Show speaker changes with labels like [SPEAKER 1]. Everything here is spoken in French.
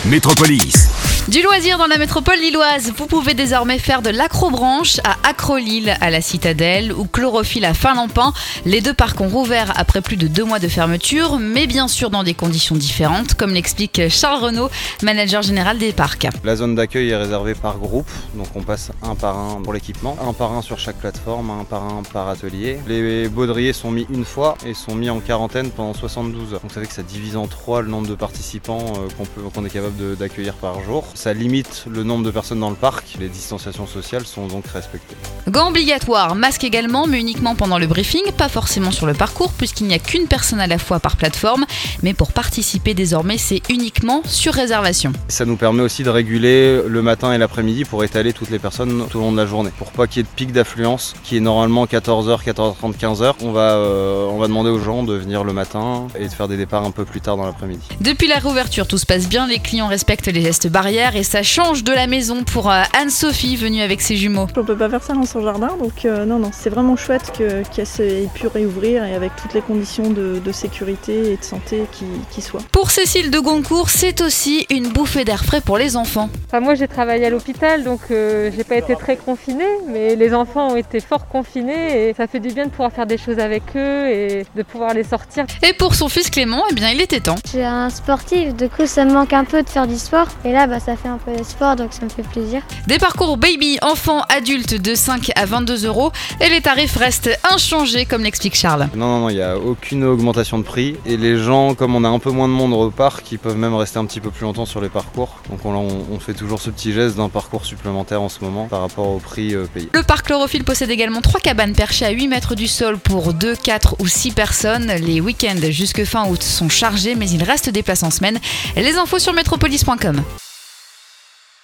[SPEAKER 1] Métropolis.
[SPEAKER 2] Du loisir dans la métropole lilloise, vous pouvez désormais faire de l'acrobranche à Acrolille à la Citadelle ou Chlorophylle à Finlampin. Les deux parcs ont rouvert après plus de 2 mois de fermeture, mais bien sûr dans des conditions différentes, comme l'explique Charles Renaud, manager général des parcs.
[SPEAKER 3] La zone d'accueil est réservée par groupe, donc on passe un par un pour l'équipement, un par un sur chaque plateforme, un par atelier. Les baudriers sont mis une fois et sont mis en quarantaine pendant 72 heures. Donc ça fait que ça divise en 3 le nombre de participants qu'on est capable d'accueillir par jour. Ça limite le nombre de personnes dans le parc. Les distanciations sociales sont donc respectées.
[SPEAKER 2] Gants obligatoires, masque également, mais uniquement pendant le briefing, pas forcément sur le parcours puisqu'il n'y a qu'une personne à la fois par plateforme. Mais pour participer désormais, c'est uniquement sur réservation.
[SPEAKER 3] Ça nous permet aussi de réguler le matin et l'après-midi pour étaler toutes les personnes tout au long de la journée. Pour pas qu'il y ait de pic d'affluence qui est normalement 14h, 14h30, 15h, on va demander aux gens de venir le matin et de faire des départs un peu plus tard dans l'après-midi.
[SPEAKER 2] Depuis la réouverture, tout se passe bien, les clients respectent les gestes barrières et ça change de la maison pour Anne-Sophie venue avec ses jumeaux.
[SPEAKER 4] On peut pas faire ça dans son jardin, donc non, c'est vraiment chouette qu'elle ait pu réouvrir et avec toutes les conditions de sécurité et de santé qui soient.
[SPEAKER 2] Pour Cécile de Goncourt, c'est aussi une bouffée d'air frais pour les enfants.
[SPEAKER 5] Enfin, moi j'ai travaillé à l'hôpital, donc j'ai pas été très confinée, mais les enfants ont été fort confinés et ça fait du bien de pouvoir faire des choses avec eux et de pouvoir les sortir.
[SPEAKER 2] Et pour son fils Clément, eh bien il était temps.
[SPEAKER 6] Je suis un sportif, du coup ça me manque un peu de faire du sport et là ça fait un peu de sport donc ça me fait plaisir.
[SPEAKER 2] Des parcours baby, enfants, adultes de 5 à 22 € et les tarifs restent inchangés comme l'explique Charles.
[SPEAKER 3] Non, il n'y a aucune augmentation de prix et les gens, comme on a un peu moins de monde au parc, ils peuvent même rester un petit peu plus longtemps sur les parcours. Donc on fait toujours ce petit geste d'un parcours supplémentaire en ce moment par rapport au prix payé.
[SPEAKER 2] Le parc Chlorophylle possède également 3 cabanes perchées à 8 mètres du sol pour 2, 4 ou 6 personnes. Les week-ends jusque fin août sont chargés mais il reste des places en semaine. Les infos sur métropolis.com.